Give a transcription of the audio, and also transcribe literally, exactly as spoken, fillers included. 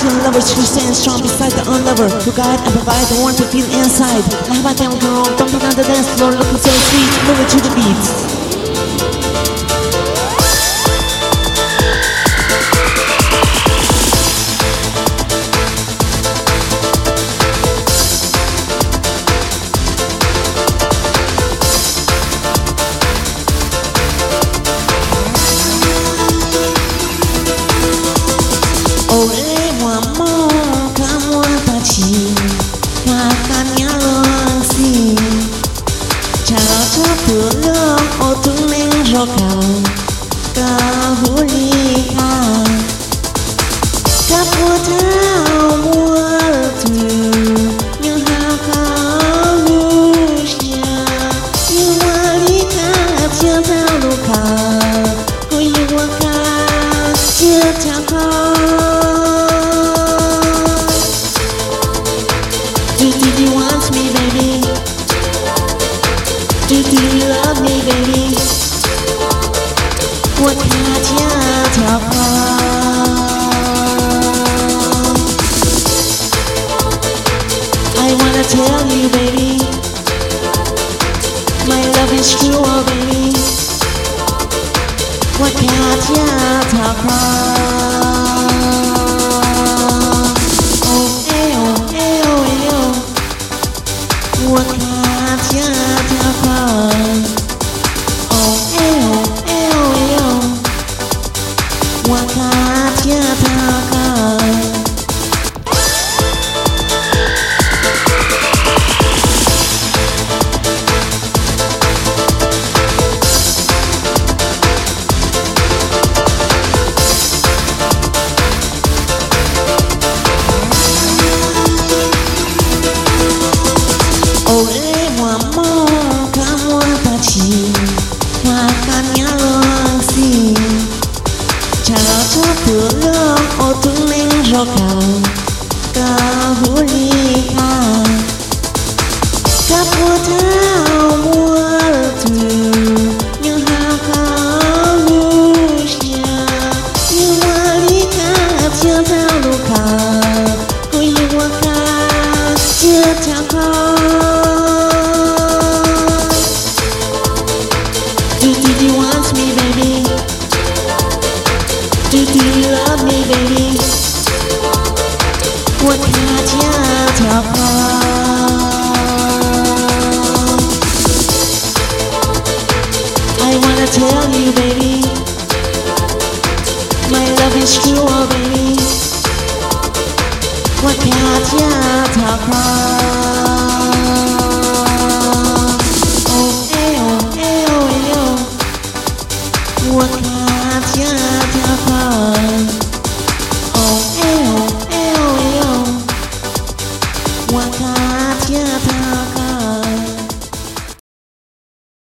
Two lovers who stand strong beside the unlover, who guide and provide the warmth to feel inside. Now I can go bumping on the dance floor, looking so sweet, moving to the beat. Do, do you want me, baby? Do, do you love me, baby? What can I tell I wanna tell you, baby, my love is true, oh baby. What can I tell What can I tell Oh, eh, oh, eh, oh, eh, oh. What can I tell Do you want me, baby? Do, do you love me, baby? What can I tell I wanna tell you, baby, my love is true, oh baby. What can I tell What can I tell